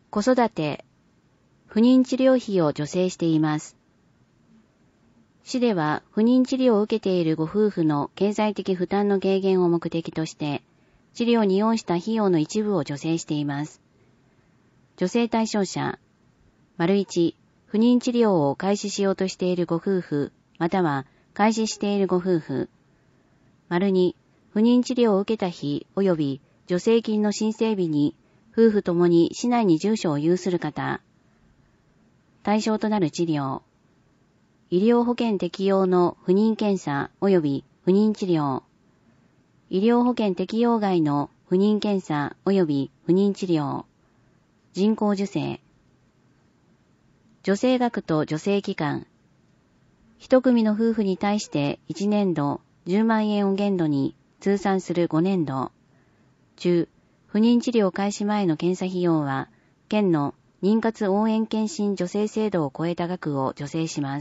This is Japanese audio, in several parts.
子育て、不妊治療費を助成しています。市では不妊治療を受けているご夫婦の経済的負担の軽減を目的として、治療に要した費用の一部を助成しています。助成対象者、1、不妊治療を開始しようとしているご夫婦、または開始しているご夫婦。2、不妊治療を受けた日及び助成金の申請日に夫婦ともに市内に住所を有する方。対象となる治療。医療保険適用の不妊検査及び不妊治療。医療保険適用外の不妊検査及び不妊治療。人工授精。助成額と助成期間。一組の夫婦に対して1年度10万円を限度に通算する5年度。中、不妊治療開始前の検査費用は、県の妊活応援検診助成制度を超えた額を助成します。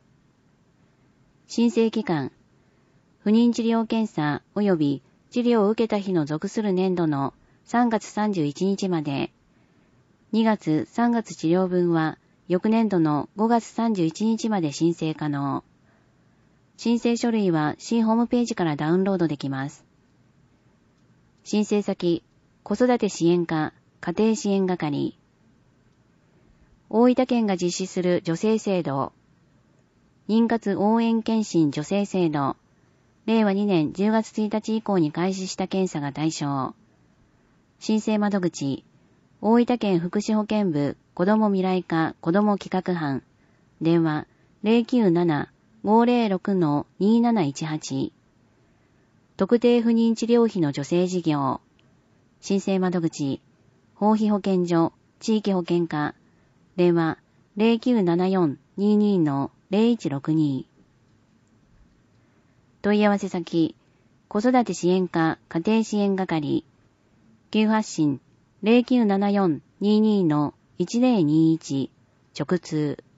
申請期間。不妊治療検査及び治療を受けた日の属する年度の3月31日まで。2月3月治療分は翌年度の5月31日まで申請可能。申請書類は市ホームページからダウンロードできます。申請先、子育て支援課、家庭支援係。大分県が実施する助成制度。妊活応援検診助成制度。令和2年10月1日以降に開始した検査が対象。申請窓口。大分県福祉保健部子ども未来課子ども企画班。電話 097-506-2718。特定不妊治療費の助成事業。申請窓口。法費保健所地域保健課。電話 0974-22-0162。問い合わせ先、子育て支援課家庭支援係。急発進 0974-22-1021。直通。